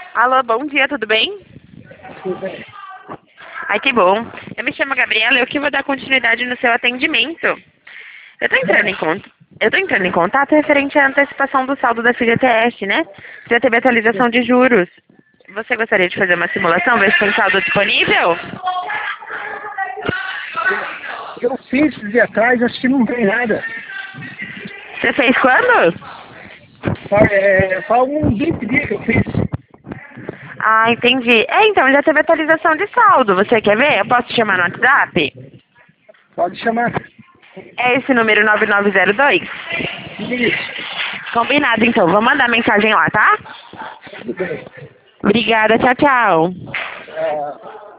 Alô, bom dia, tudo bem? Tudo bem. Ai, que bom. Eu me chamo Gabriela, eu que vou dar continuidade no seu atendimento. Eu tô entrando em conta. Eu tô entrando em contato referente à antecipação do saldo da FGTS, né? Já teve atualização de juros. Você gostaria de fazer uma simulação, ver se tem saldo disponível? Eu fiz esse dia atrás, acho que não tem nada. Você fez quando? Faz uns 20 dias que eu fiz. Ah, entendi. Então, já teve atualização de saldo. Você quer ver? Eu posso te chamar no WhatsApp? Pode chamar. É esse número 9902? Isso. Combinado, então. Vou mandar mensagem lá, tá? Tudo bem. Obrigada, tchau, tchau. Ah,